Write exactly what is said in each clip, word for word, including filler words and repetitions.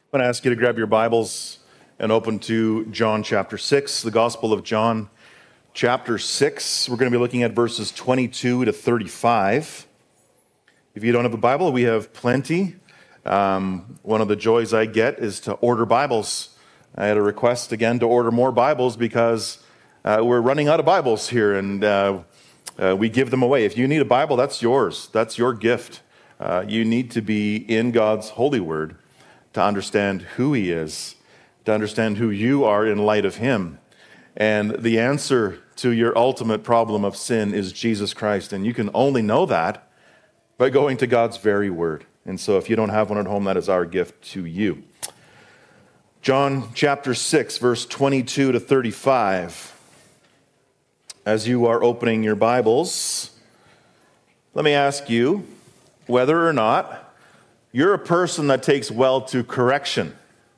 I'm going to ask you to grab your Bibles and open to John chapter six, the Gospel of John chapter six. We're going to be looking at verses twenty-two to thirty-five. If you don't have a Bible, we have plenty. Um, one of the joys I get is to order Bibles. I had a request again to order more Bibles because uh, we're running out of Bibles here, and uh, uh, we give them away. If you need a Bible, that's yours. That's your gift. Uh, you need to be in God's holy word to understand who he is, to understand who you are in light of him. And the answer to your ultimate problem of sin is Jesus Christ. And you can only know that by going to God's very word. And so if you don't have one at home, that is our gift to you. John chapter six, verse twenty-two to thirty-five. As you are opening your Bibles, let me ask you whether or not you're a person that takes well to correction.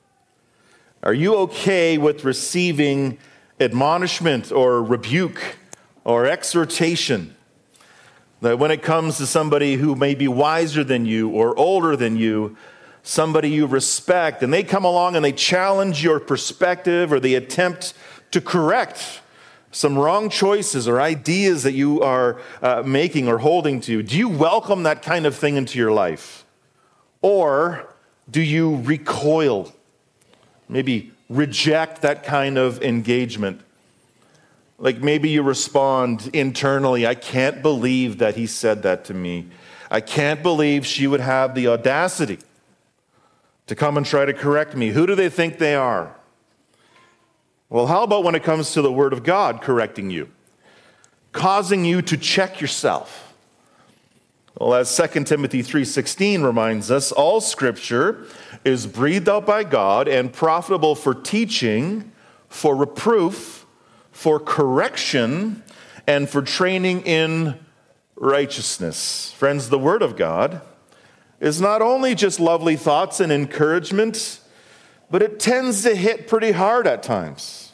Are you okay with receiving admonishment or rebuke or exhortation? That when it comes to somebody who may be wiser than you or older than you, somebody you respect, and they come along and they challenge your perspective or they attempt to correct some wrong choices or ideas that you are uh, making or holding to, do you welcome that kind of thing into your life? Or do you recoil, maybe reject that kind of engagement? Like maybe you respond internally, I can't believe that he said that to me. I can't believe she would have the audacity to come and try to correct me. Who do they think they are? Well, how about when it comes to the Word of God correcting you, causing you to check yourself? Well, as Second Timothy three sixteen reminds us, all Scripture is breathed out by God and profitable for teaching, for reproof, for correction, and for training in righteousness. Friends, the Word of God is not only just lovely thoughts and encouragement, but it tends to hit pretty hard at times.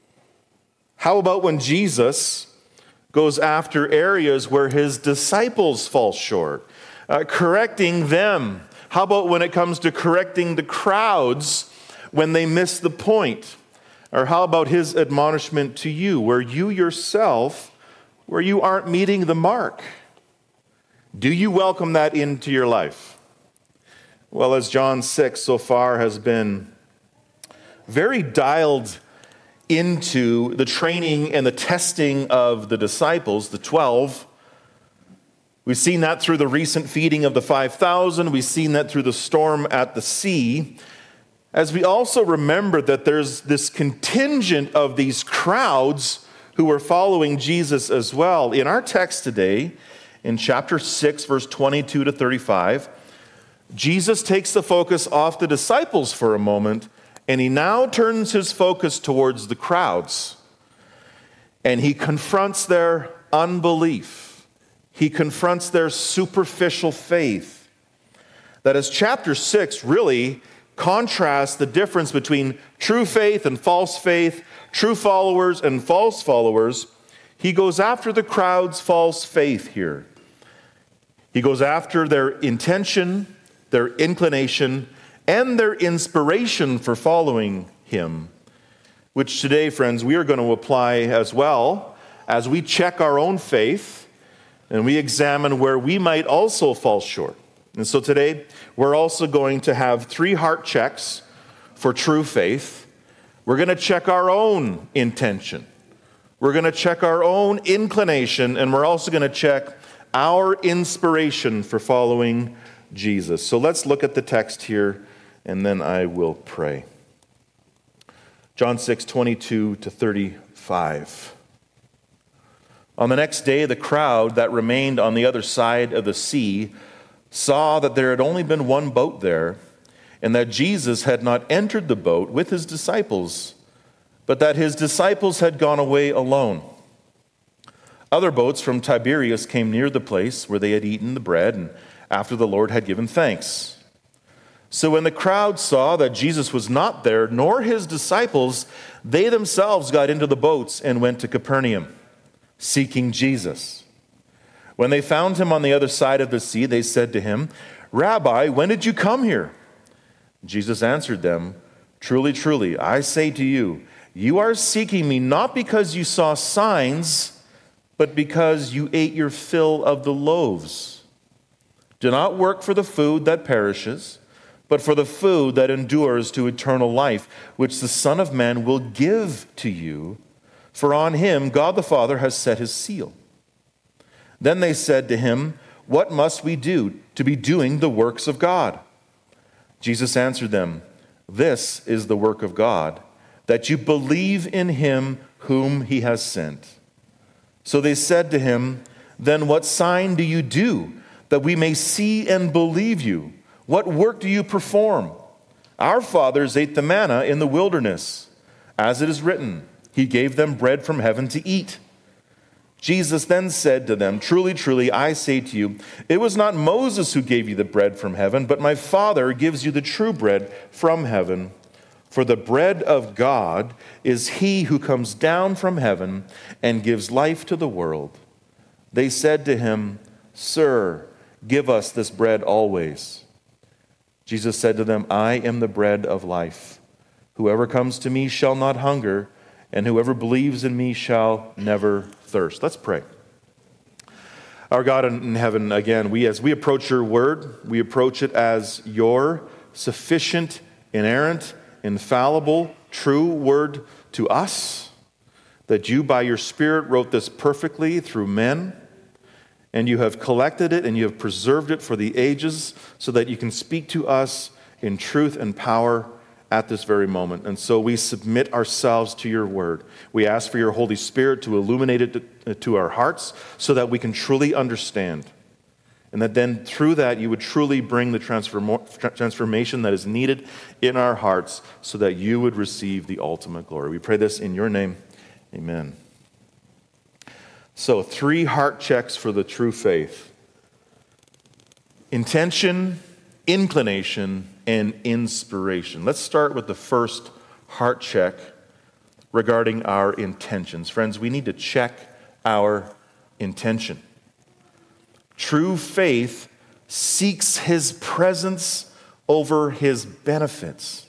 How about when Jesus goes after areas where his disciples fall short, uh, correcting them? How about when it comes to correcting the crowds when they miss the point? Or how about his admonishment to you, where you yourself, where you aren't meeting the mark? Do you welcome that into your life? Well, as John six so far has been very dialed into the training and the testing of the disciples, the twelve. We've seen that through the recent feeding of the five thousand. We've seen that through the storm at the sea. As we also remember that there's this contingent of these crowds who are following Jesus as well. In our text today, in chapter six, verse twenty-two to thirty-five, Jesus takes the focus off the disciples for a moment, and he now turns his focus towards the crowds. And he confronts their unbelief. He confronts their superficial faith. That as chapter six really contrasts the difference between true faith and false faith, true followers and false followers, he goes after the crowd's false faith here. He goes after their intention, their inclination, and their inspiration for following him, which today, friends, we are going to apply as well as we check our own faith and we examine where we might also fall short. And so today, we're also going to have three heart checks for true faith. We're going to check our own intention. We're going to check our own inclination, and we're also going to check our inspiration for following Jesus. So let's look at the text here, and then I will pray. John six, twenty-two to thirty-five. On the next day, the crowd that remained on the other side of the sea saw that there had only been one boat there, and that Jesus had not entered the boat with his disciples, but that his disciples had gone away alone. Other boats from Tiberias came near the place where they had eaten the bread, and after the Lord had given thanks. So when the crowd saw that Jesus was not there, nor his disciples, they themselves got into the boats and went to Capernaum, seeking Jesus. When they found him on the other side of the sea, they said to him, "Rabbi, when did you come here?" Jesus answered them, "Truly, truly, I say to you, you are seeking me not because you saw signs, but because you ate your fill of the loaves. Do not work for the food that perishes, but for the food that endures to eternal life, which the Son of Man will give to you, for on him God the Father has set his seal." Then they said to him, "What must we do to be doing the works of God?" Jesus answered them, "This is the work of God, that you believe in him whom he has sent." So they said to him, "Then what sign do you do, that we may see and believe you? What work do you perform? Our fathers ate the manna in the wilderness. As it is written, he gave them bread from heaven to eat." Jesus then said to them, "Truly, truly, I say to you, it was not Moses who gave you the bread from heaven, but my Father gives you the true bread from heaven. For the bread of God is he who comes down from heaven and gives life to the world." They said to him, "Sir, give us this bread always." Jesus said to them, "I am the bread of life. Whoever comes to me shall not hunger, and whoever believes in me shall never thirst." Let's pray. Our God in heaven, again, we as we approach your word, we approach it as your sufficient, inerrant, infallible, true word to us, that you by your Spirit wrote this perfectly through men, and you have collected it and you have preserved it for the ages so that you can speak to us in truth and power at this very moment. And so we submit ourselves to your word. We ask for your Holy Spirit to illuminate it to our hearts so that we can truly understand. And that then through that you would truly bring the transform- transformation that is needed in our hearts so that you would receive the ultimate glory. We pray this in your name. Amen. So three heart checks for the true faith: intention, inclination, and inspiration. Let's start with the first heart check regarding our intentions. Friends, we need to check our intention. True faith seeks his presence over his benefits.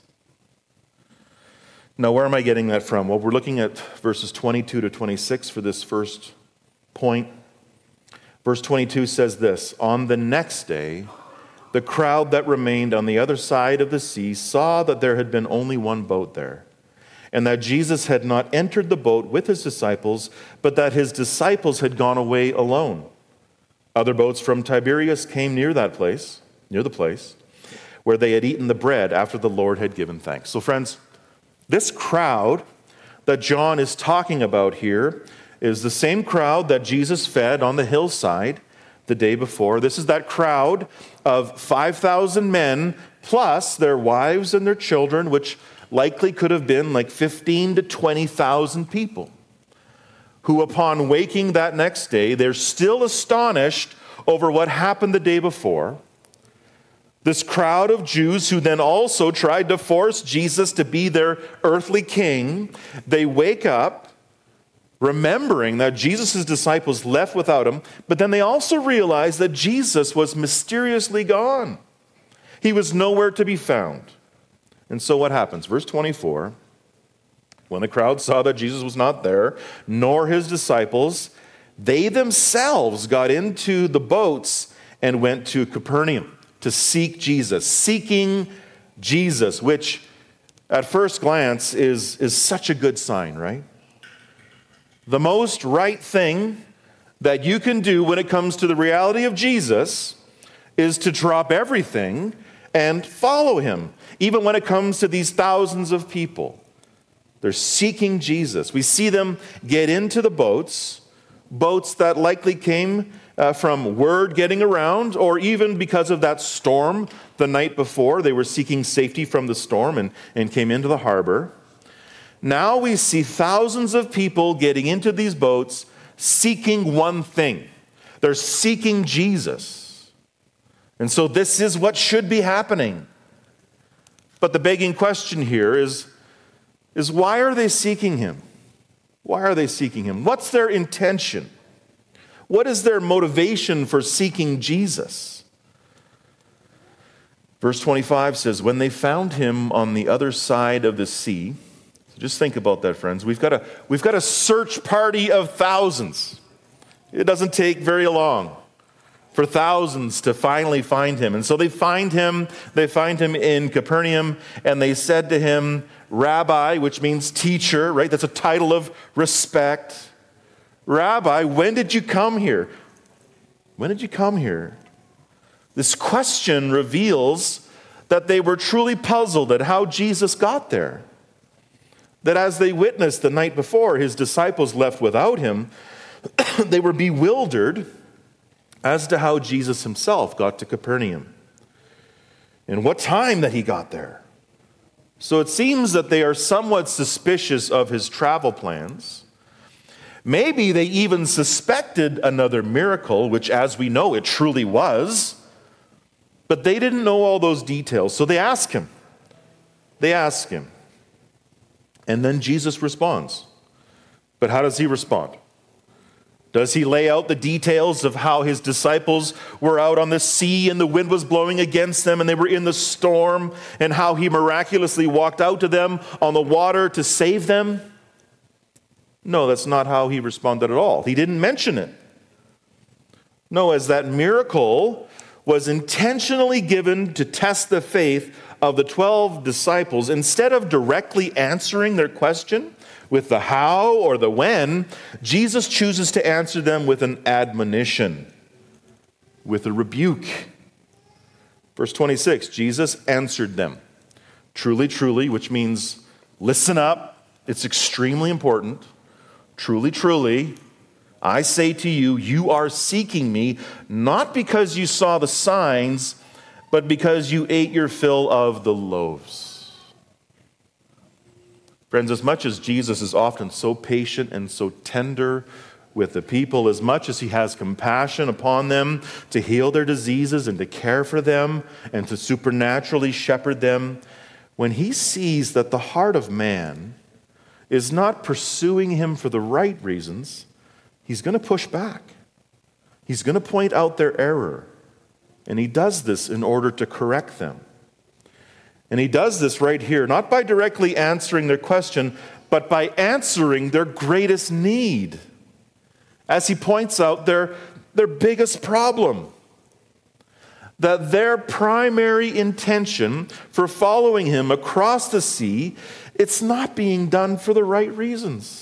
Now, where am I getting that from? Well, we're looking at verses twenty-two to twenty-six for this first point. Verse twenty-two says this: "On the next day, the crowd that remained on the other side of the sea saw that there had been only one boat there, and that Jesus had not entered the boat with his disciples, but that his disciples had gone away alone. Other boats from Tiberias came near that place, near the place, where they had eaten the bread after the Lord had given thanks." So friends, this crowd that John is talking about here is the same crowd that Jesus fed on the hillside the day before. This is that crowd of five thousand men, plus their wives and their children, which likely could have been like fifteen to twenty thousand people, who upon waking that next day, they're still astonished over what happened the day before. This crowd of Jews who then also tried to force Jesus to be their earthly king, they wake up remembering that Jesus' disciples left without him, but then they also realize that Jesus was mysteriously gone. He was nowhere to be found. And so what happens? Verse twenty-four, when the crowd saw that Jesus was not there, nor his disciples, they themselves got into the boats and went to Capernaum to seek Jesus, seeking Jesus, which at first glance is, is such a good sign, right? The most right thing that you can do when it comes to the reality of Jesus is to drop everything and follow him, even when it comes to these thousands of people. They're seeking Jesus. We see them get into the boats, boats that likely came uh, from word getting around, or even because of that storm the night before. They were seeking safety from the storm and, and came into the harbor. Now we see thousands of people getting into these boats seeking one thing. They're seeking Jesus. And so this is what should be happening. But the begging question here is, is why are they seeking him? Why are they seeking him? What's their intention? What is their motivation for seeking Jesus? Verse twenty-five says, when they found him on the other side of the sea, so just think about that, friends. We've got a, we've got a search party of thousands. It doesn't take very long for thousands to finally find him. And so they find him, they find him in Capernaum, and they said to him, Rabbi, which means teacher, right? That's a title of respect. Rabbi, when did you come here? When did you come here? This question reveals that they were truly puzzled at how Jesus got there. That as they witnessed the night before, his disciples left without him, they were bewildered as to how Jesus himself got to Capernaum and what time that he got there. So it seems that they are somewhat suspicious of his travel plans. Maybe they even suspected another miracle, which, as we know, it truly was. But they didn't know all those details, so they ask him. They ask him. And then Jesus responds. But how does he respond? Does he lay out the details of how his disciples were out on the sea and the wind was blowing against them and they were in the storm, and how he miraculously walked out to them on the water to save them? No, that's not how he responded at all. He didn't mention it. No, as that miracle was intentionally given to test the faith of the twelve disciples, instead of directly answering their question with the how or the when, Jesus chooses to answer them with an admonition, with a rebuke. Verse twenty-six, Jesus answered them, truly, truly, which means listen up, it's extremely important. Truly, truly, I say to you, you are seeking me, not because you saw the signs, but because you ate your fill of the loaves. Friends, as much as Jesus is often so patient and so tender with the people, as much as he has compassion upon them to heal their diseases and to care for them and to supernaturally shepherd them, when he sees that the heart of man is not pursuing him for the right reasons, he's going to push back. He's going to point out their error. And he does this in order to correct them. And he does this right here, not by directly answering their question, but by answering their greatest need. As he points out their, their biggest problem. That their primary intention for following him across the sea, it's not being done for the right reasons.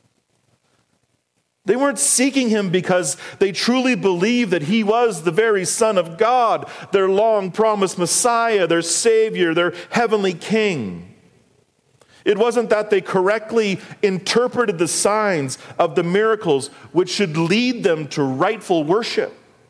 They weren't seeking him because they truly believed that he was the very Son of God, their long-promised Messiah, their Savior, their heavenly King. It wasn't that they correctly interpreted the signs of the miracles which should lead them to rightful worship.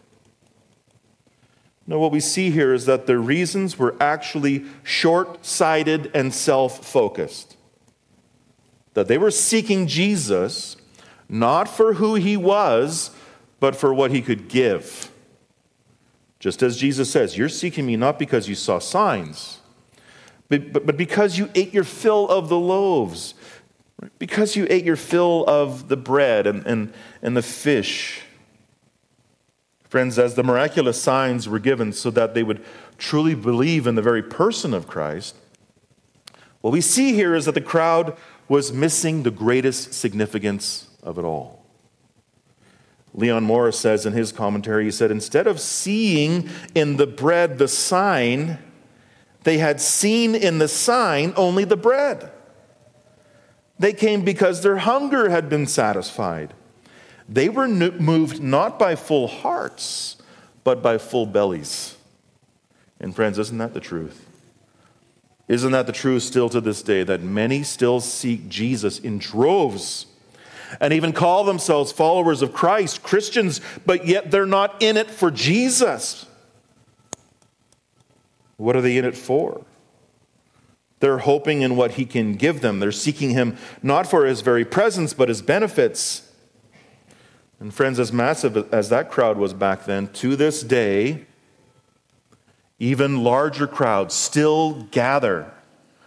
No, what we see here is that their reasons were actually short-sighted and self-focused. That they were seeking Jesus not for who he was, but for what he could give. Just as Jesus says, you're seeking me not because you saw signs, but, but, but because you ate your fill of the loaves, because you ate your fill of the bread and, and, and the fish. Friends, as the miraculous signs were given so that they would truly believe in the very person of Christ, what we see here is that the crowd was missing the greatest significance of it all. Leon Morris says in his commentary, he said, instead of seeing in the bread the sign, they had seen in the sign only the bread. They came because their hunger had been satisfied. They were moved not by full hearts, but by full bellies. And friends, isn't that the truth? Isn't that the truth still to this day, that many still seek Jesus in droves and even call themselves followers of Christ, Christians, but yet they're not in it for Jesus? What are they in it for? They're hoping in what he can give them. They're seeking him not for his very presence, but his benefits. And friends, as massive as that crowd was back then, to this day, even larger crowds still gather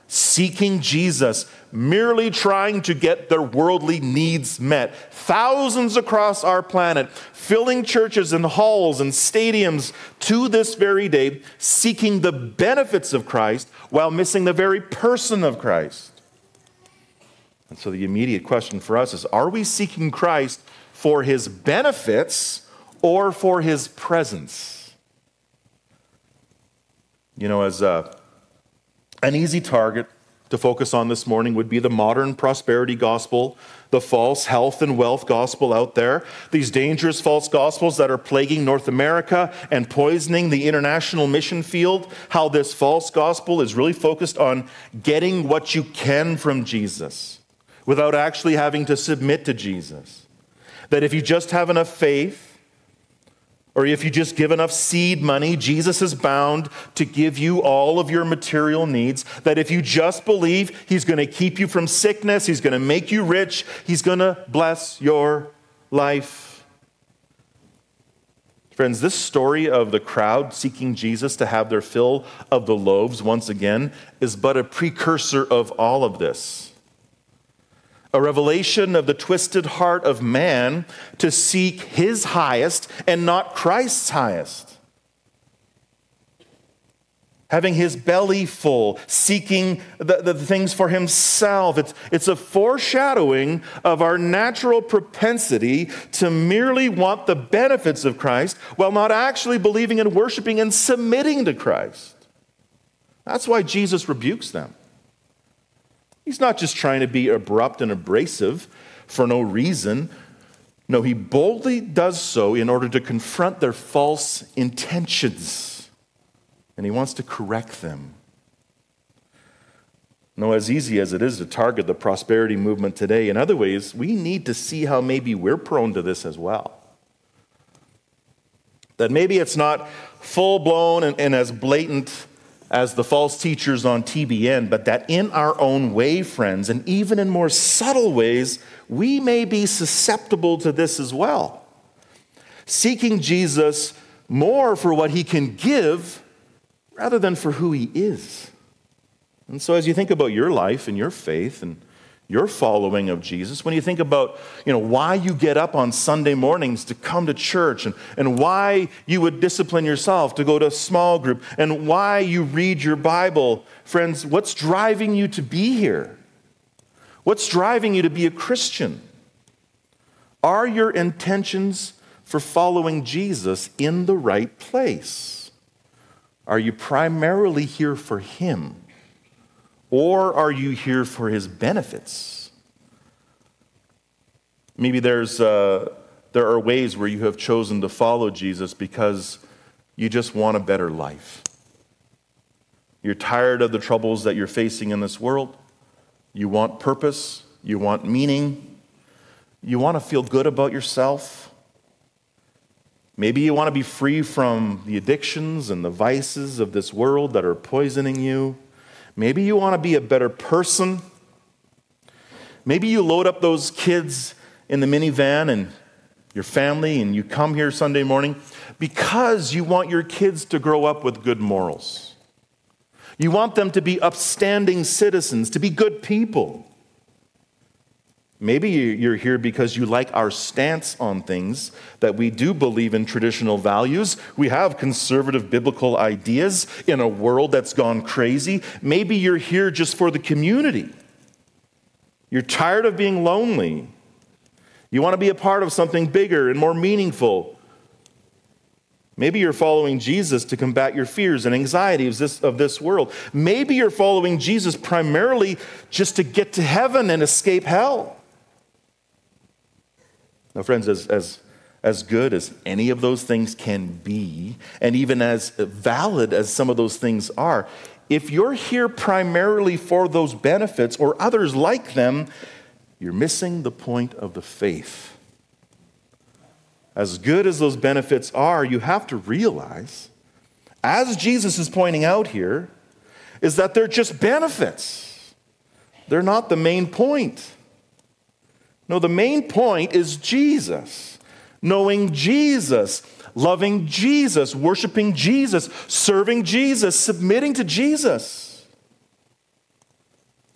seeking Jesus, merely trying to get their worldly needs met. Thousands across our planet, filling churches and halls and stadiums to this very day, seeking the benefits of Christ while missing the very person of Christ. And so the immediate question for us is, are we seeking Christ for his benefits or for his presence? You know, as a An easy target to focus on this morning would be the modern prosperity gospel, the false health and wealth gospel out there, these dangerous false gospels that are plaguing North America and poisoning the international mission field, how this false gospel is really focused on getting what you can from Jesus without actually having to submit to Jesus. That if you just have enough faith, or if you just give enough seed money, Jesus is bound to give you all of your material needs. That if you just believe, he's going to keep you from sickness, he's going to make you rich, he's going to bless your life. Friends, this story of the crowd seeking Jesus to have their fill of the loaves once again is but a precursor of all of this. A revelation of the twisted heart of man to seek his highest and not Christ's highest. Having his belly full, seeking the, the things for himself. It's, it's a foreshadowing of our natural propensity to merely want the benefits of Christ while not actually believing and worshiping and submitting to Christ. That's why Jesus rebukes them. He's not just trying to be abrupt and abrasive for no reason. No, he boldly does so in order to confront their false intentions. And he wants to correct them. No, as easy as it is to target the prosperity movement today, in other ways, we need to see how maybe we're prone to this as well. That maybe it's not full-blown and, and as blatant as the false teachers on T B N, but that in our own way, friends, and even in more subtle ways, we may be susceptible to this as well. Seeking Jesus more for what he can give rather than for who he is. And so as you think about your life and your faith and your following of Jesus, when you think about, you know, why you get up on Sunday mornings to come to church and, and why you would discipline yourself to go to a small group and why you read your Bible, friends, what's driving you to be here? What's driving you to be a Christian? Are your intentions for following Jesus in the right place? Are you primarily here for him? Or are you here for his benefits? Maybe there's uh, there are ways where you have chosen to follow Jesus because you just want a better life. You're tired of the troubles that you're facing in this world. You want purpose. You want meaning. You want to feel good about yourself. Maybe you want to be free from the addictions and the vices of this world that are poisoning you. Maybe you want to be a better person. Maybe you load up those kids in the minivan and your family and you come here Sunday morning because you want your kids to grow up with good morals. You want them to be upstanding citizens, to be good people. Maybe you're here because you like our stance on things, that we do believe in traditional values. We have conservative biblical ideas in a world that's gone crazy. Maybe you're here just for the community. You're tired of being lonely. You want to be a part of something bigger and more meaningful. Maybe you're following Jesus to combat your fears and anxieties of this, of this world. Maybe you're following Jesus primarily just to get to heaven and escape hell. Now, friends, as, as, as good as any of those things can be, and even as valid as some of those things are, if you're here primarily for those benefits or others like them, you're missing the point of the faith. As good as those benefits are, you have to realize, as Jesus is pointing out here, is that they're just benefits. They're not the main point. No, the main point is Jesus. Knowing Jesus, loving Jesus, worshiping Jesus, serving Jesus, submitting to Jesus.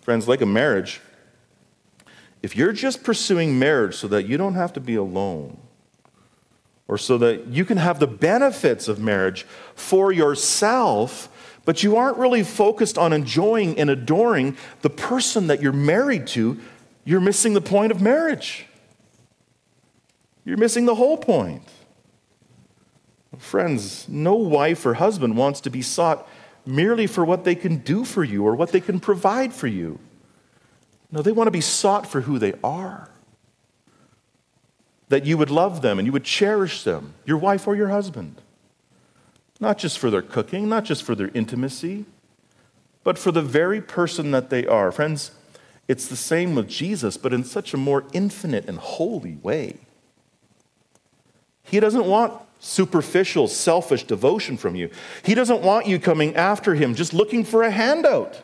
Friends, like a marriage, if you're just pursuing marriage so that you don't have to be alone, or so that you can have the benefits of marriage for yourself, but you aren't really focused on enjoying and adoring the person that you're married to, you're missing the point of marriage. You're missing the whole point. Friends, no wife or husband wants to be sought merely for what they can do for you or what they can provide for you. No, they want to be sought for who they are. That you would love them and you would cherish them, your wife or your husband. Not just for their cooking, not just for their intimacy, but for the very person that they are. Friends, it's the same with Jesus, but in such a more infinite and holy way. He doesn't want superficial, selfish devotion from you. He doesn't want you coming after him just looking for a handout.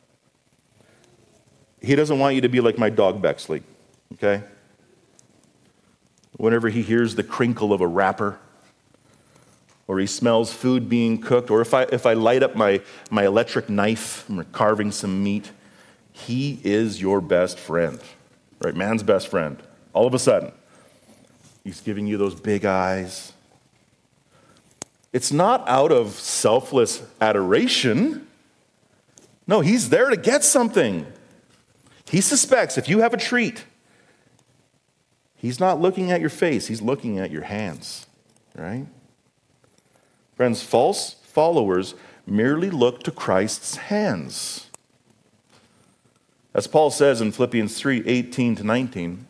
He doesn't want you to be like my dog Bexley, okay? Whenever he hears the crinkle of a wrapper, or he smells food being cooked, or if I if I light up my, my electric knife and we're carving some meat, he is your best friend, right? Man's best friend. All of a sudden, he's giving you those big eyes. It's not out of selfless adoration. No, he's there to get something. He suspects if you have a treat, he's not looking at your face, he's looking at your hands, right? Friends, false followers merely look to Christ's hands. As Paul says in Philippians three, eighteen to nineteen,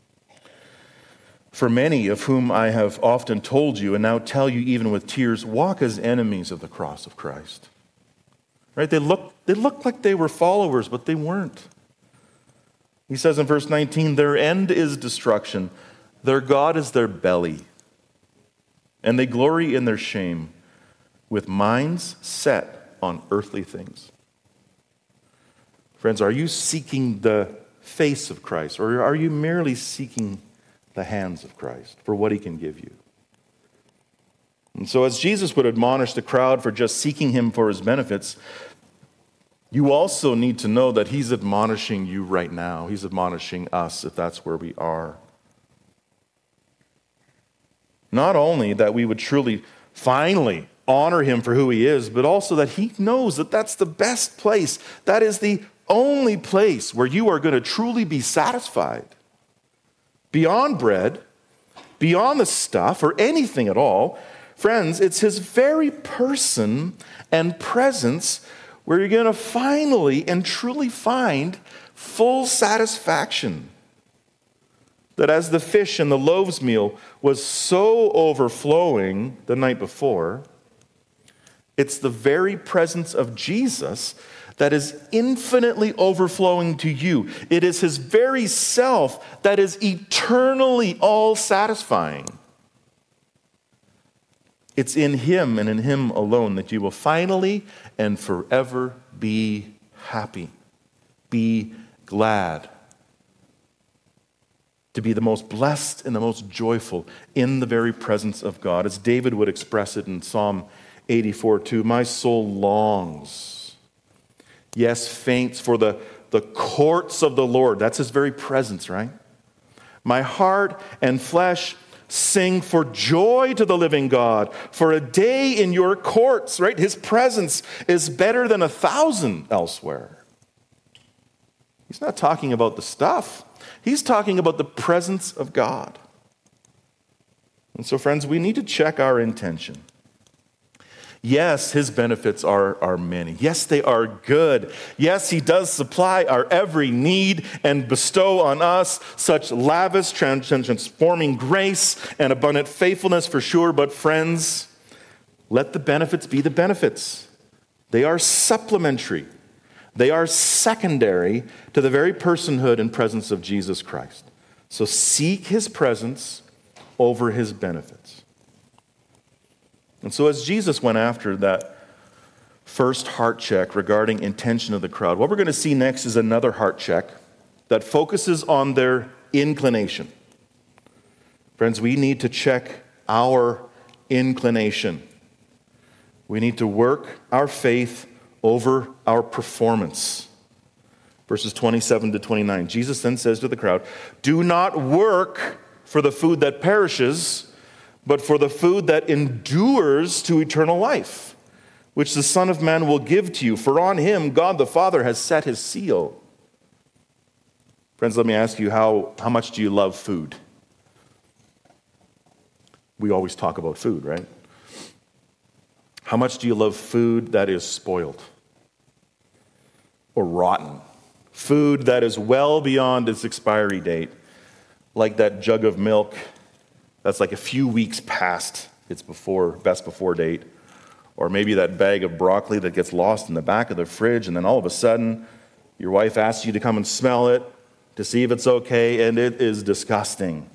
for many of whom I have often told you and now tell you even with tears, walk as enemies of the cross of Christ. Right? They look, they looked like they were followers, but they weren't. He says in verse nineteen, their end is destruction. Their God is their belly. And they glory in their shame with minds set on earthly things. Friends, are you seeking the face of Christ, or are you merely seeking the hands of Christ for what he can give you? And so as Jesus would admonish the crowd for just seeking him for his benefits, you also need to know that he's admonishing you right now. He's admonishing us if that's where we are. Not only that we would truly, finally honor him for who he is, but also that he knows that that's the best place. That is the only place where you are going to truly be satisfied. Beyond bread, beyond the stuff, or anything at all, friends, it's his very person and presence where you're going to finally and truly find full satisfaction. That as the fish and the loaves meal was so overflowing the night before, it's the very presence of Jesus that is infinitely overflowing to you. It is his very self that is eternally all satisfying. It's in him and in him alone that you will finally and forever be happy, be glad, to be the most blessed and the most joyful in the very presence of God. As David would express it in Psalm eighty-four two, my soul longs, yes, faints for the, the courts of the Lord. That's his very presence, right? My heart and flesh sing for joy to the living God, for a day in your courts, right? His presence is better than a thousand elsewhere. He's not talking about the stuff. He's talking about the presence of God. And so, friends, we need to check our intention. Yes, his benefits are, are many. Yes, they are good. Yes, he does supply our every need and bestow on us such lavish, transforming grace and abundant faithfulness for sure. But friends, let the benefits be the benefits. They are supplementary. They are secondary to the very personhood and presence of Jesus Christ. So seek his presence over his benefits. And so as Jesus went after that first heart check regarding intention of the crowd, what we're going to see next is another heart check that focuses on their inclination. Friends, we need to check our inclination. We need to work our faith over our performance. Verses twenty-seven to twenty-nine. Jesus then says to the crowd, "Do not work for the food that perishes, but for the food that endures to eternal life, which the Son of Man will give to you. For on him God the Father has set his seal." Friends, let me ask you, how, how much do you love food? We always talk about food, right? How much do you love food that is spoiled or rotten? Food that is well beyond its expiry date, like that jug of milk that's like a few weeks past its before best before date, or maybe that bag of broccoli that gets lost in the back of the fridge, and then all of a sudden your wife asks you to come and smell it to see if it's okay, and it is disgusting.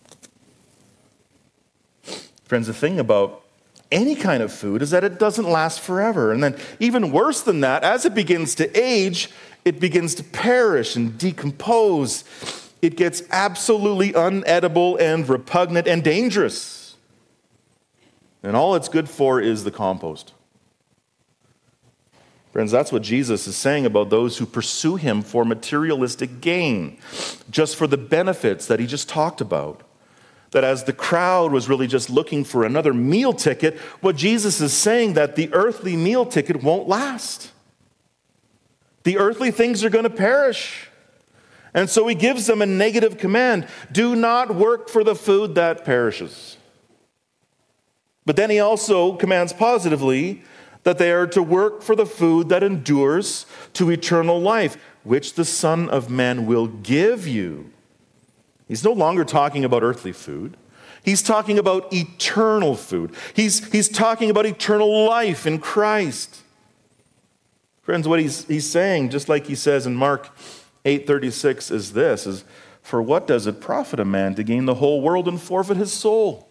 Friends, the thing about any kind of food is that it doesn't last forever. And then even worse than that, as it begins to age, it begins to perish and decompose. It gets absolutely unedible and repugnant and dangerous. And all it's good for is the compost. Friends, that's what Jesus is saying about those who pursue him for materialistic gain, just for the benefits that he just talked about. That as the crowd was really just looking for another meal ticket, what Jesus is saying that the earthly meal ticket won't last. The earthly things are going to perish. And so he gives them a negative command. Do not work for the food that perishes. But then he also commands positively that they are to work for the food that endures to eternal life, which the Son of Man will give you. He's no longer talking about earthly food. He's talking about eternal food. He's, he's talking about eternal life in Christ. Friends, what he's, he's saying, just like he says in Mark eight thirty-six, is this, is, for what does it profit a man to gain the whole world and forfeit his soul?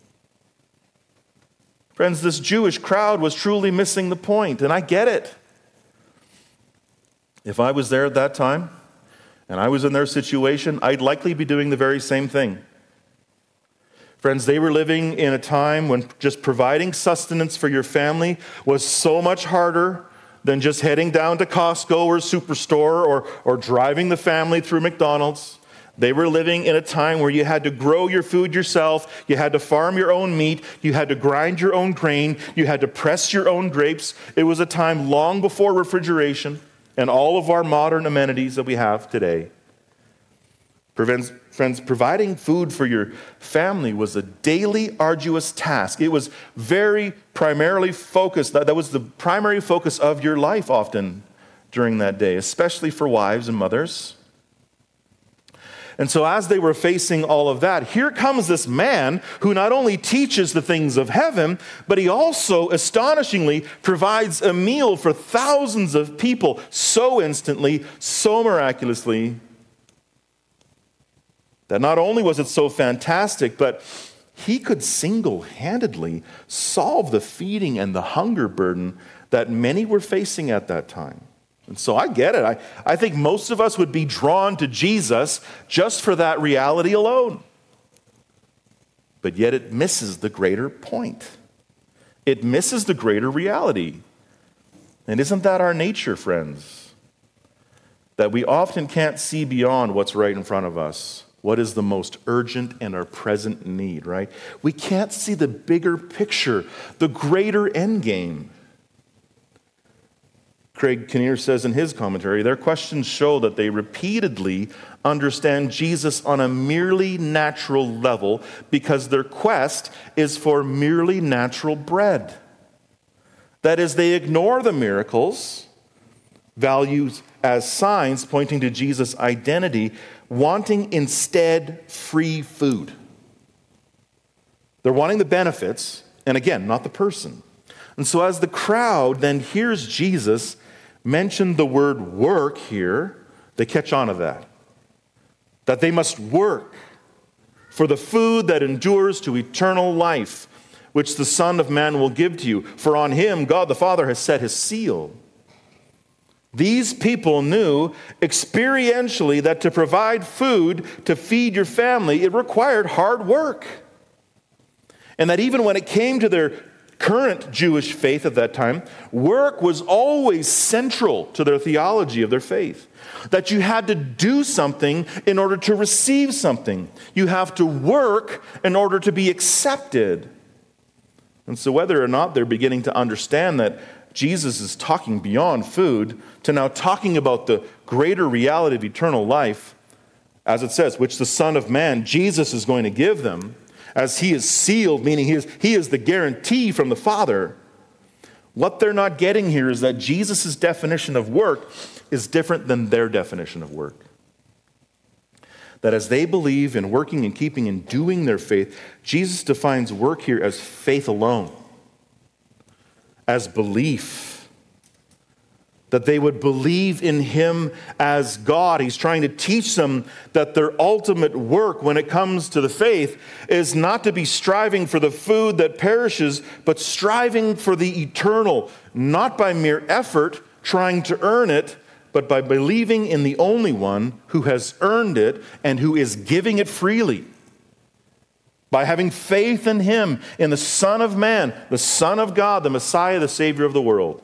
Friends, this Jewish crowd was truly missing the point, and I get it. If I was there at that time, and I was in their situation, I'd likely be doing the very same thing. Friends, they were living in a time when just providing sustenance for your family was so much harder than just heading down to Costco or Superstore or, or driving the family through McDonald's. They were living in a time where you had to grow your food yourself, you had to farm your own meat, you had to grind your own grain, you had to press your own grapes. It was a time long before refrigeration and all of our modern amenities that we have today. Friends, providing food for your family was a daily arduous task. It was very primarily focused, that was the primary focus of your life often during that day, especially for wives and mothers. And so as they were facing all of that, here comes this man who not only teaches the things of heaven, but he also astonishingly provides a meal for thousands of people so instantly, so miraculously, that not only was it so fantastic, but he could single-handedly solve the feeding and the hunger burden that many were facing at that time. And so I get it. I, I think most of us would be drawn to Jesus just for that reality alone. But yet it misses the greater point. It misses the greater reality. And isn't that our nature, friends? That we often can't see beyond what's right in front of us. What is the most urgent and our present need, right? We can't see the bigger picture, the greater end game. Craig Kinnear says in his commentary, their questions show that they repeatedly understand Jesus on a merely natural level because their quest is for merely natural bread. That is, they ignore the miracles, values as signs pointing to Jesus' identity, wanting instead free food. They're wanting the benefits, and again, not the person. And so as the crowd then hears Jesus mention the word work here, they catch on to that. That they must work for the food that endures to eternal life, which the Son of Man will give to you. For on him God the Father has set his seal. These people knew experientially that to provide food to feed your family, it required hard work. And that even when it came to their current Jewish faith at that time, work was always central to their theology of their faith. That you had to do something in order to receive something. You have to work in order to be accepted. And so whether or not they're beginning to understand that Jesus is talking beyond food to now talking about the greater reality of eternal life, as it says, which the Son of Man, Jesus, is going to give them, as he is sealed, meaning he is, he is the guarantee from the Father. What they're not getting here is that Jesus' definition of work is different than their definition of work. That as they believe in working and keeping and doing their faith, Jesus defines work here as faith alone, as belief. That they would believe in him as God. He's trying to teach them that their ultimate work when it comes to the faith is not to be striving for the food that perishes, but striving for the eternal, not by mere effort, trying to earn it, but by believing in the only one who has earned it and who is giving it freely. By having faith in him, in the Son of Man, the Son of God, the Messiah, the Savior of the world.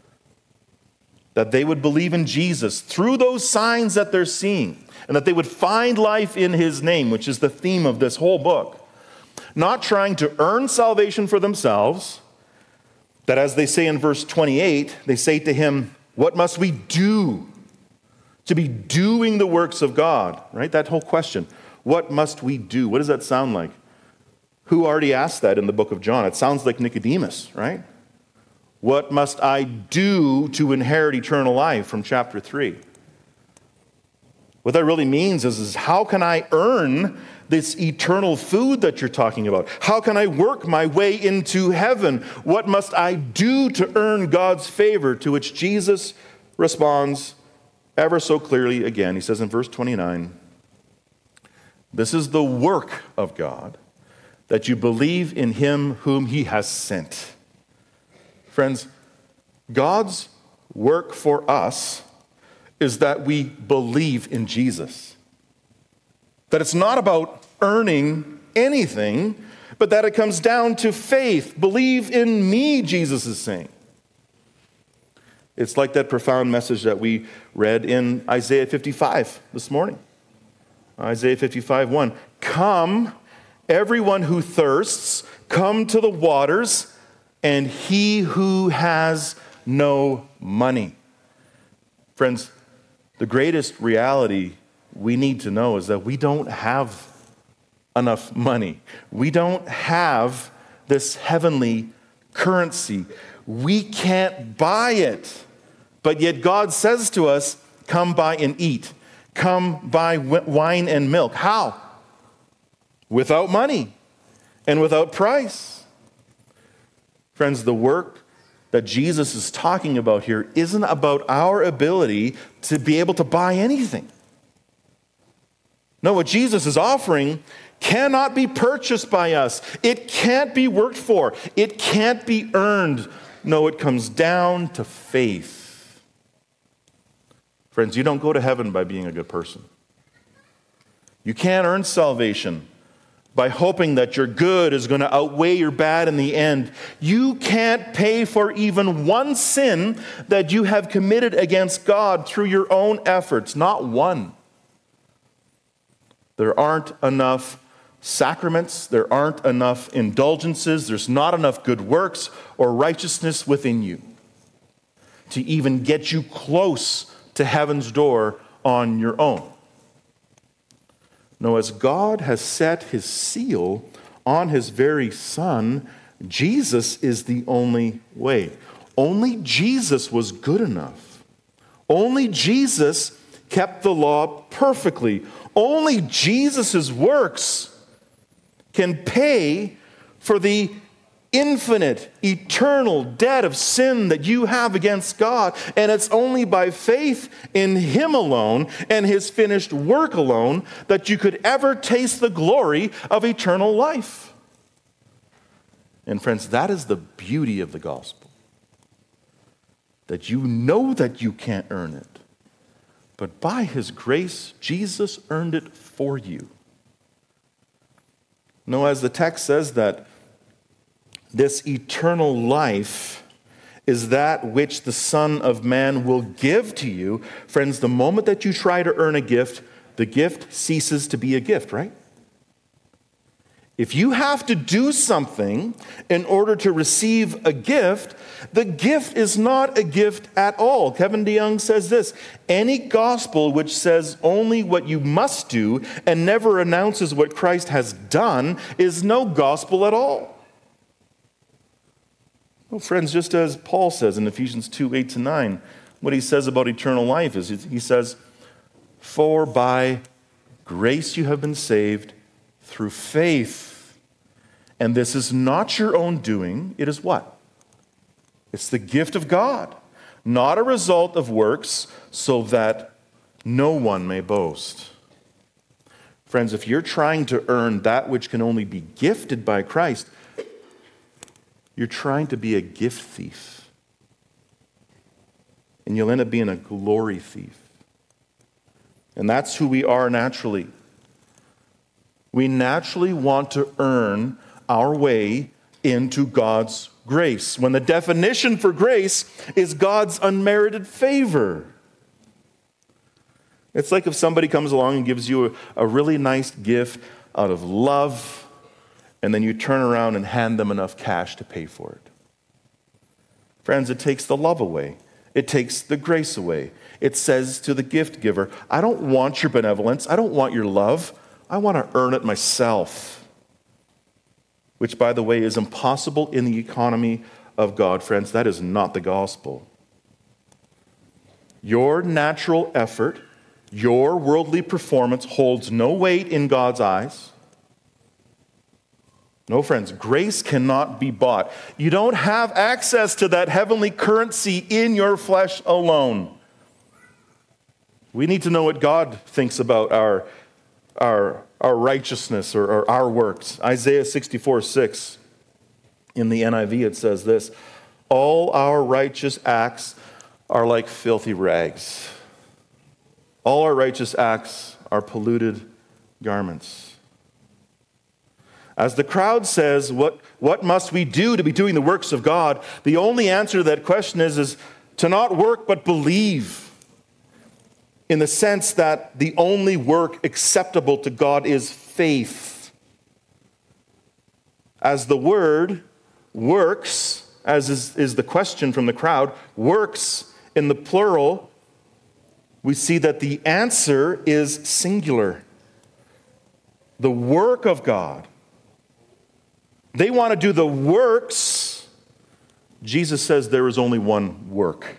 That they would believe in Jesus through those signs that they're seeing, and that they would find life in his name, which is the theme of this whole book. Not trying to earn salvation for themselves, that as they say in verse twenty-eight, they say to him, what must we do to be doing the works of God? Right? That whole question. What must we do? What does that sound like? Who already asked that in the book of John? It sounds like Nicodemus, right? What must I do to inherit eternal life from chapter three? What that really means is, is how can I earn this eternal food that you're talking about? How can I work my way into heaven? What must I do to earn God's favor? To which Jesus responds ever so clearly again. He says in verse twenty-nine, this is the work of God, that you believe in him whom he has sent. Friends, God's work for us is that we believe in Jesus. That it's not about earning anything, but that it comes down to faith. Believe in me, Jesus is saying. It's like that profound message that we read in Isaiah fifty-five this morning. Isaiah fifty-five, one. Come, everyone who thirsts, come to the waters, and he who has no money. Friends, the greatest reality we need to know is that we don't have enough money. We don't have this heavenly currency. We can't buy it. But yet God says to us, come buy and eat. Come buy wine and milk. How? Without money and without price. Friends, the work that Jesus is talking about here isn't about our ability to be able to buy anything. No, what Jesus is offering cannot be purchased by us. It can't be worked for. It can't be earned. No, it comes down to faith. Friends, you don't go to heaven by being a good person. You can't earn salvation by hoping that your good is going to outweigh your bad in the end. You can't pay for even one sin that you have committed against God through your own efforts. Not one. There aren't enough sacraments. There aren't enough indulgences. There's not enough good works or righteousness within you to even get you close to heaven's door on your own. No, as God has set his seal on his very Son, Jesus is the only way. Only Jesus was good enough. Only Jesus kept the law perfectly. Only Jesus' works can pay for the infinite, eternal debt of sin that you have against God. And it's only by faith in him alone and his finished work alone that you could ever taste the glory of eternal life. And friends, that is the beauty of the gospel. That you know that you can't earn it, but by his grace, Jesus earned it for you. No, as the text says that this eternal life is that which the Son of Man will give to you. Friends, the moment that you try to earn a gift, the gift ceases to be a gift, right? If you have to do something in order to receive a gift, the gift is not a gift at all. Kevin DeYoung says this: any gospel which says only what you must do and never announces what Christ has done is no gospel at all. Well, friends, just as Paul says in Ephesians two, eight to nine, what he says about eternal life is he says, "For by grace you have been saved through faith. And this is not your own doing." It is what? It's the gift of God, not a result of works, so that no one may boast. Friends, if you're trying to earn that which can only be gifted by Christ, you're trying to be a gift thief. And you'll end up being a glory thief. And that's who we are naturally. We naturally want to earn our way into God's grace, when the definition for grace is God's unmerited favor. It's like if somebody comes along and gives you a, a really nice gift out of love, and then you turn around and hand them enough cash to pay for it. Friends, it takes the love away. It takes the grace away. It says to the gift giver, I don't want your benevolence. I don't want your love. I want to earn it myself. Which, by the way, is impossible in the economy of God, friends. That is not the gospel. Your natural effort, your worldly performance holds no weight in God's eyes. No, friends, grace cannot be bought. You don't have access to that heavenly currency in your flesh alone. We need to know what God thinks about our, our, our righteousness or, or our works. Isaiah sixty-four six, in the N I V, it says this: all our righteous acts are like filthy rags. All our righteous acts are polluted garments. As the crowd says, what, what must we do to be doing the works of God? The only answer to that question is, is to not work but believe. In the sense that the only work acceptable to God is faith. As the word works, as is, is the question from the crowd, works in the plural, we see that the answer is singular. The work of God. They want to do the works. Jesus says there is only one work.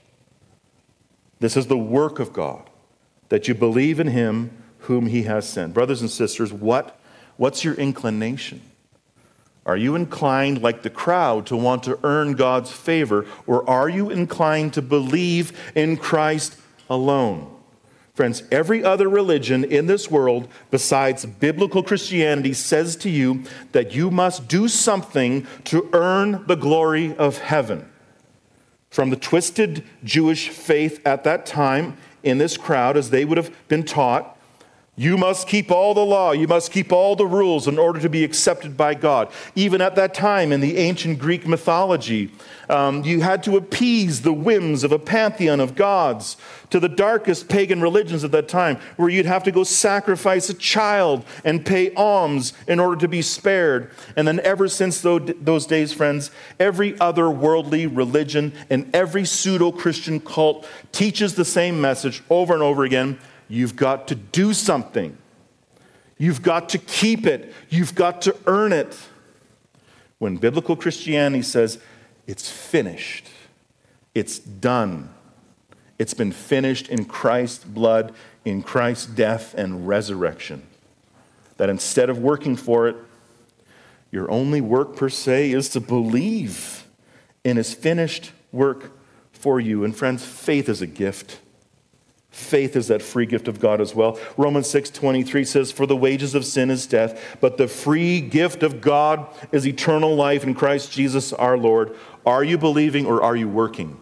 This is the work of God, that you believe in him whom he has sent. Brothers and sisters, what, what's your inclination? Are you inclined, like the crowd, to want to earn God's favor, or are you inclined to believe in Christ alone? Friends, every other religion in this world besides biblical Christianity says to you that you must do something to earn the glory of heaven. From the twisted Jewish faith at that time in this crowd, as they would have been taught, you must keep all the law, you must keep all the rules in order to be accepted by God. Even at that time in the ancient Greek mythology, um, you had to appease the whims of a pantheon of gods, to the darkest pagan religions at that time, where you'd have to go sacrifice a child and pay alms in order to be spared. And then ever since those days, friends, every other worldly religion and every pseudo-Christian cult teaches the same message over and over again. You've got to do something. You've got to keep it. You've got to earn it. When biblical Christianity says, it's finished. It's done. It's been finished in Christ's blood, in Christ's death and resurrection. That instead of working for it, your only work per se is to believe in his finished work for you. And friends, faith is a gift. Faith is that free gift of God as well. Romans six twenty-three says, for the wages of sin is death, but the free gift of God is eternal life in Christ Jesus our Lord. Are you believing or are you working?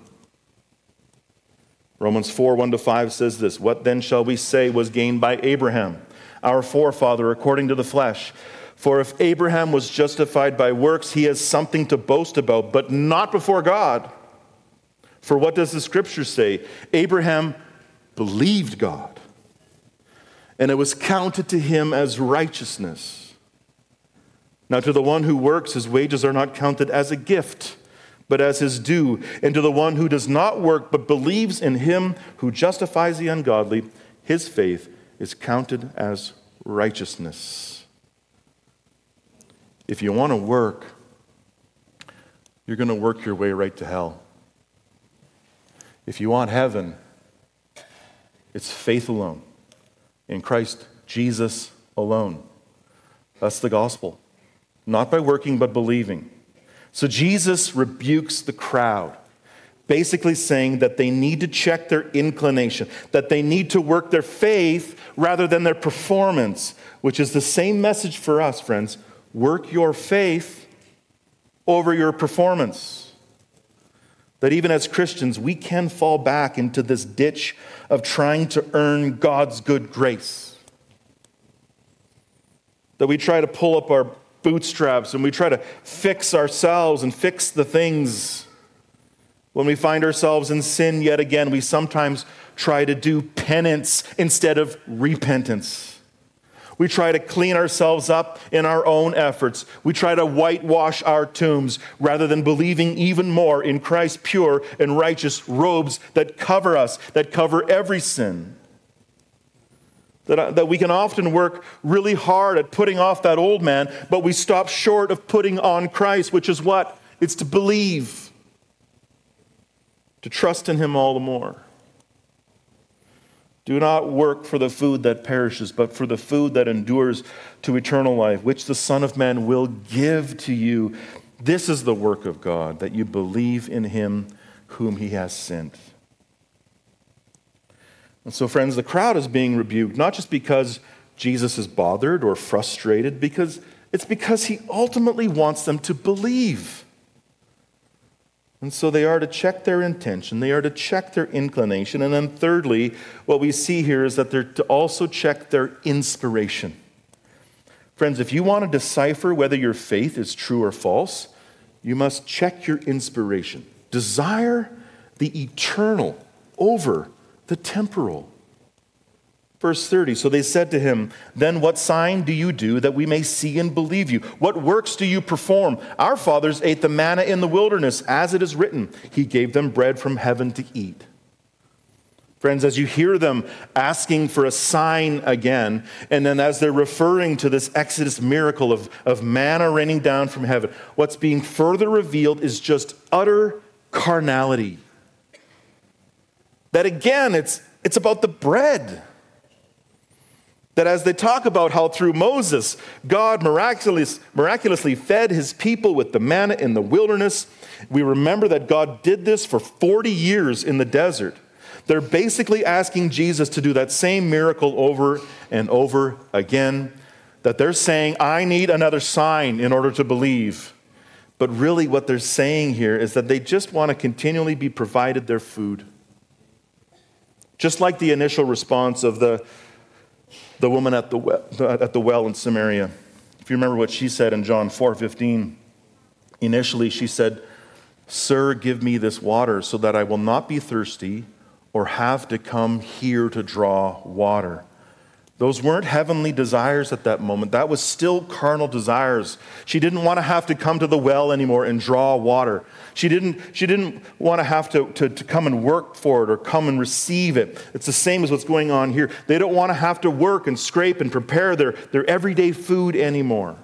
Romans four one to five says this: what then shall we say was gained by Abraham, our forefather according to the flesh? For if Abraham was justified by works, he has something to boast about, but not before God. For what does the scripture say? Abraham believed God, and it was counted to him as righteousness. Now to the one who works, his wages are not counted as a gift, but as his due. And to the one who does not work, but believes in him who justifies the ungodly, his faith is counted as righteousness. If you want to work, you're going to work your way right to hell. If you want heaven, it's faith alone, in Christ Jesus alone. That's the gospel. Not by working, but believing. So Jesus rebukes the crowd, basically saying that they need to check their inclination, that they need to work their faith rather than their performance, which is the same message for us, friends. Work your faith over your performance. That even as Christians, we can fall back into this ditch of trying to earn God's good grace. That we try to pull up our bootstraps and we try to fix ourselves and fix the things. When we find ourselves in sin yet again, we sometimes try to do penance instead of repentance. We try to clean ourselves up in our own efforts. We try to whitewash our tombs rather than believing even more in Christ's pure and righteous robes that cover us, that cover every sin. That, that we can often work really hard at putting off that old man, but we stop short of putting on Christ, which is what? It's to believe, to trust in him all the more. Do not work for the food that perishes, but for the food that endures to eternal life, which the Son of Man will give to you. This is the work of God, that you believe in him whom he has sent. And so, friends, the crowd is being rebuked, not just because Jesus is bothered or frustrated, because it's because he ultimately wants them to believe. And so they are to check their intention, they are to check their inclination, and then thirdly, what we see here is that they're to also check their inspiration. Friends, if you want to decipher whether your faith is true or false, you must check your inspiration. Desire the eternal over the temporal. Verse thirty, so they said to him, then what sign do you do that we may see and believe you? What works do you perform? Our fathers ate the manna in the wilderness, as it is written, he gave them bread from heaven to eat. Friends, as you hear them asking for a sign again, and then as they're referring to this Exodus miracle of, of manna raining down from heaven, what's being further revealed is just utter carnality. That again, it's, it's about the bread. That as they talk about how through Moses, God miraculous, miraculously fed his people with the manna in the wilderness, we remember that God did this for forty years in the desert. They're basically asking Jesus to do that same miracle over and over again. That they're saying, I need another sign in order to believe. But really what they're saying here is that they just want to continually be provided their food. Just like the initial response of the The woman at the well, at the well in Samaria. If you remember what she said in John four fifteen, initially she said, Sir, give me this water so that I will not be thirsty or have to come here to draw water. Those weren't heavenly desires at that moment. That was still carnal desires. She didn't want to have to come to the well anymore and draw water. She didn't, she didn't want to have to, to, to come and work for it or come and receive it. It's the same as what's going on here. They don't want to have to work and scrape and prepare their, their everyday food anymore.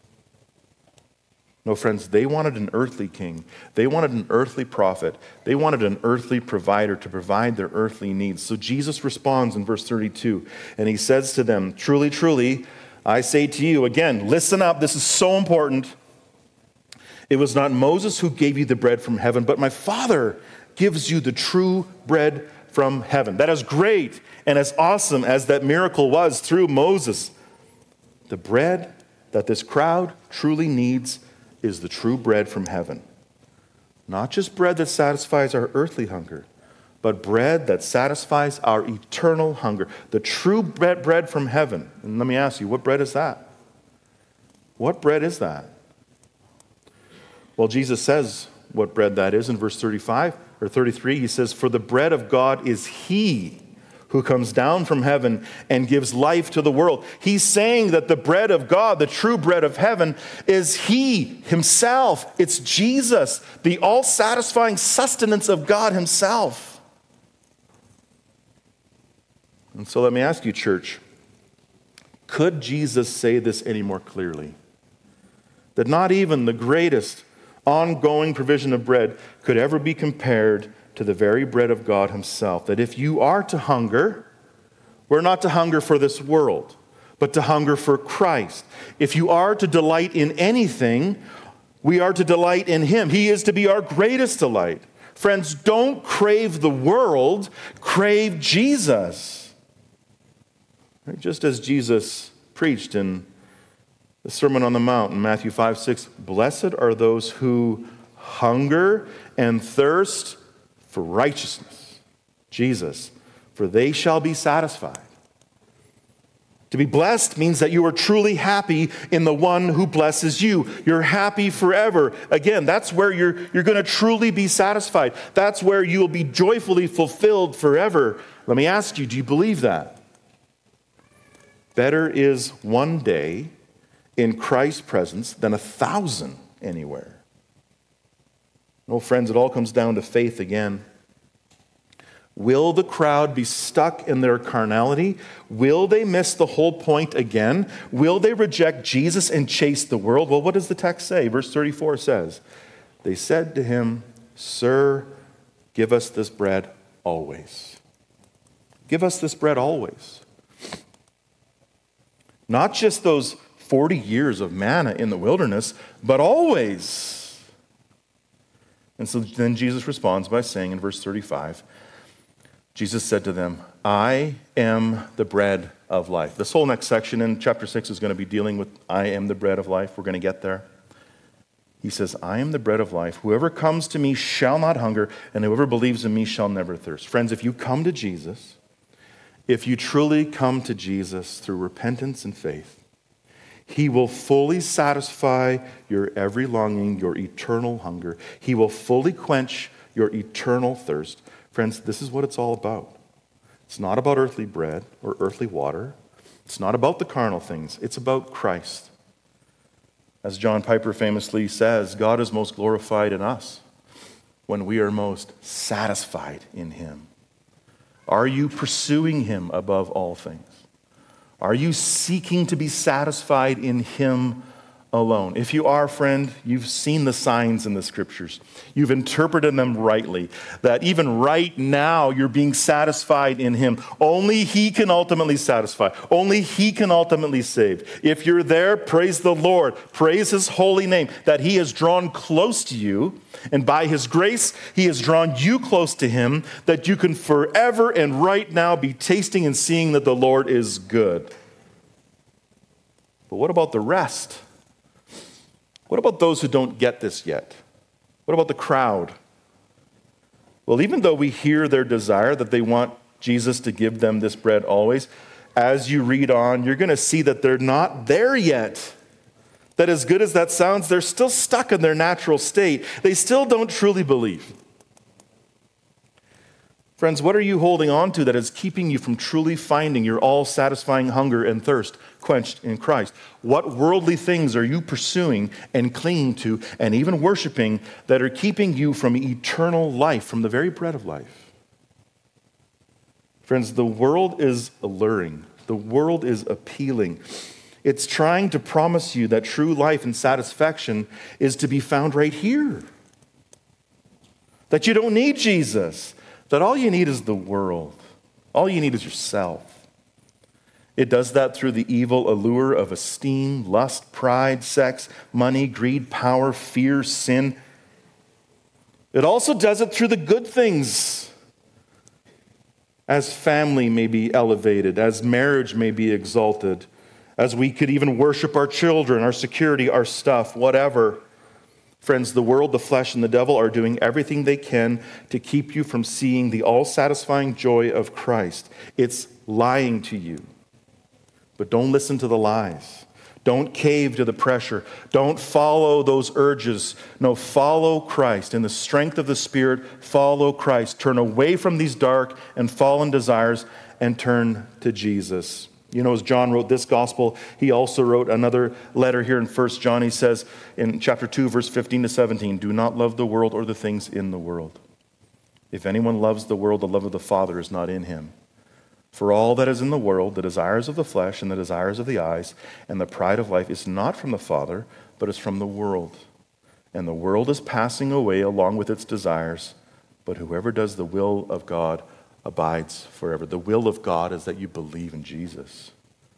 No, friends, they wanted an earthly king. They wanted an earthly prophet. They wanted an earthly provider to provide their earthly needs. So Jesus responds in verse thirty-two, and he says to them, truly, truly, I say to you, again, listen up, this is so important. It was not Moses who gave you the bread from heaven, but my Father gives you the true bread from heaven. That is great, and as awesome as that miracle was through Moses, the bread that this crowd truly needs is the true bread from heaven. Not just bread that satisfies our earthly hunger, but bread that satisfies our eternal hunger. The true bread from heaven. And let me ask you, what bread is that? What bread is that? Well, Jesus says what bread that is in verse thirty-five or thirty-three. He says, "For the bread of God is he who comes down from heaven and gives life to the world." He's saying that the bread of God, the true bread of heaven, is he himself. It's Jesus, the all-satisfying sustenance of God himself. And so let me ask you, church, could Jesus say this any more clearly? That not even the greatest ongoing provision of bread could ever be compared to the very bread of God himself. That if you are to hunger, we're not to hunger for this world, but to hunger for Christ. If you are to delight in anything, we are to delight in him. He is to be our greatest delight. Friends, don't crave the world, crave Jesus. Just as Jesus preached in the Sermon on the Mount in Matthew five, six, "Blessed are those who hunger and thirst for righteousness," Jesus, "for they shall be satisfied." To be blessed means that you are truly happy in the one who blesses you. You're happy forever. Again, that's where you're, you're going to truly be satisfied. That's where you'll be joyfully fulfilled forever. Let me ask you, do you believe that? Better is one day in Christ's presence than a thousand anywhere. No, friends, it all comes down to faith again. Will the crowd be stuck in their carnality? Will they miss the whole point again? Will they reject Jesus and chase the world? Well, what does the text say? Verse thirty-four says, "They said to him, 'Sir, give us this bread always.'" Give us this bread always. Not just those forty years of manna in the wilderness, but always. And so then Jesus responds by saying in verse thirty-five, Jesus said to them, "I am the bread of life." This whole next section in chapter six is going to be dealing with "I am the bread of life." We're going to get there. He says, "I am the bread of life. Whoever comes to me shall not hunger, and whoever believes in me shall never thirst." Friends, if you come to Jesus, if you truly come to Jesus through repentance and faith, he will fully satisfy your every longing, your eternal hunger. He will fully quench your eternal thirst. Friends, this is what it's all about. It's not about earthly bread or earthly water. It's not about the carnal things. It's about Christ. As John Piper famously says, God is most glorified in us when we are most satisfied in him. Are you pursuing him above all things? Are you seeking to be satisfied in him alone? If you are, friend, you've seen the signs in the scriptures. You've interpreted them rightly. That even right now you're being satisfied in him. Only he can ultimately satisfy. Only he can ultimately save. If you're there, praise the Lord. Praise his holy name that he has drawn close to you. And by his grace, he has drawn you close to him that you can forever and right now be tasting and seeing that the Lord is good. But what about the rest? What about those who don't get this yet? What about the crowd? Well, even though we hear their desire that they want Jesus to give them this bread always, as you read on, you're going to see that they're not there yet. That as good as that sounds, they're still stuck in their natural state. They still don't truly believe. Friends, what are you holding on to that is keeping you from truly finding your all-satisfying hunger and thirst quenched in Christ? What worldly things are you pursuing and clinging to and even worshiping that are keeping you from eternal life, from the very bread of life? Friends, the world is alluring. The world is appealing. It's trying to promise you that true life and satisfaction is to be found right here. That you don't need Jesus. That all you need is the world. All you need is yourself. It does that through the evil allure of esteem, lust, pride, sex, money, greed, power, fear, sin. It also does it through the good things. As family may be elevated, as marriage may be exalted, as we could even worship our children, our security, our stuff, whatever. Friends, the world, the flesh, and the devil are doing everything they can to keep you from seeing the all-satisfying joy of Christ. It's lying to you. But don't listen to the lies. Don't cave to the pressure. Don't follow those urges. No, follow Christ. In the strength of the Spirit, follow Christ. Turn away from these dark and fallen desires and turn to Jesus. You know, as John wrote this gospel, he also wrote another letter here in First John. He says in chapter two, verse fifteen to seventeen, do not love the world or the things in the world. If anyone loves the world, the love of the Father is not in him. For all that is in the world, the desires of the flesh and the desires of the eyes and the pride of life is not from the Father, but is from the world. And the world is passing away along with its desires, but whoever does the will of God abides forever. The will of God is that you believe in Jesus.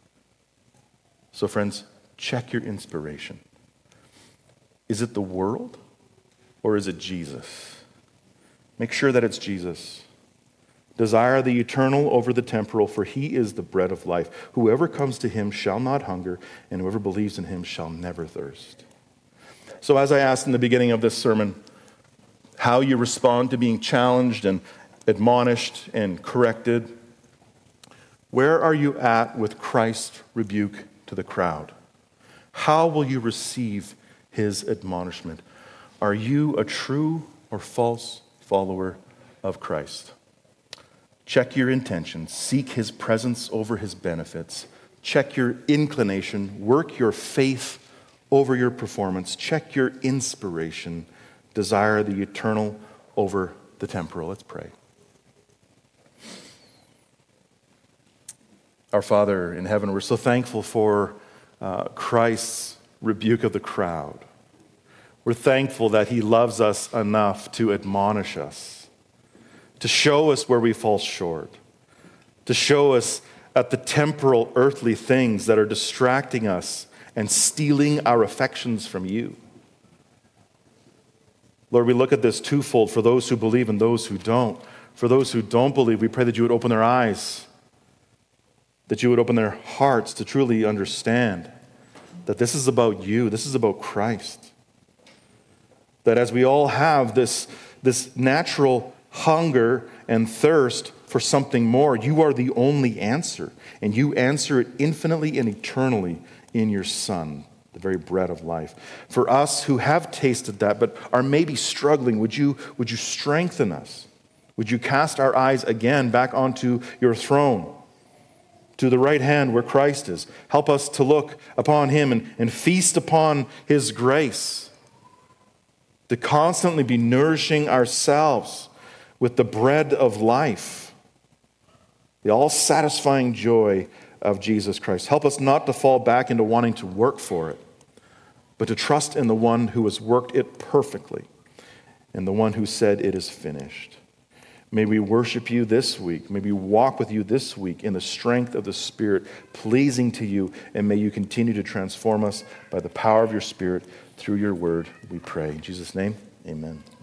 So friends, check your inspiration. Is it the world or is it Jesus? Make sure that it's Jesus. Desire the eternal over the temporal, for he is the bread of life. Whoever comes to him shall not hunger, and whoever believes in him shall never thirst. So as I asked in the beginning of this sermon, how you respond to being challenged and admonished and corrected, where are you at with Christ's rebuke to the crowd? How will you receive his admonishment? Are you a true or false follower of Christ? Check your intentions. Seek his presence over his benefits. Check your inclination. Work your faith over your performance. Check your inspiration. Desire the eternal over the temporal. Let's pray. Our Father in heaven, we're so thankful for uh, Christ's rebuke of the crowd. We're thankful that he loves us enough to admonish us, to show us where we fall short, to show us at the temporal, earthly things that are distracting us and stealing our affections from you. Lord, we look at this twofold, for those who believe and those who don't. For those who don't believe, we pray that you would open their eyes, that you would open their hearts to truly understand that this is about you, this is about Christ. That as we all have this, this natural hunger and thirst for something more, you are the only answer, and you answer it infinitely and eternally in your Son, the very bread of life. For us who have tasted that but are maybe struggling, would you, would you strengthen us? Would you cast our eyes again back onto your throne, to the right hand where Christ is? Help us to look upon him and, and feast upon his grace, to constantly be nourishing ourselves with the bread of life, the all-satisfying joy of Jesus Christ. Help us not to fall back into wanting to work for it, but to trust in the one who has worked it perfectly and the one who said it is finished. May we worship you this week. May we walk with you this week in the strength of the Spirit, pleasing to you, and may you continue to transform us by the power of your Spirit through your word, we pray. In Jesus' name, amen.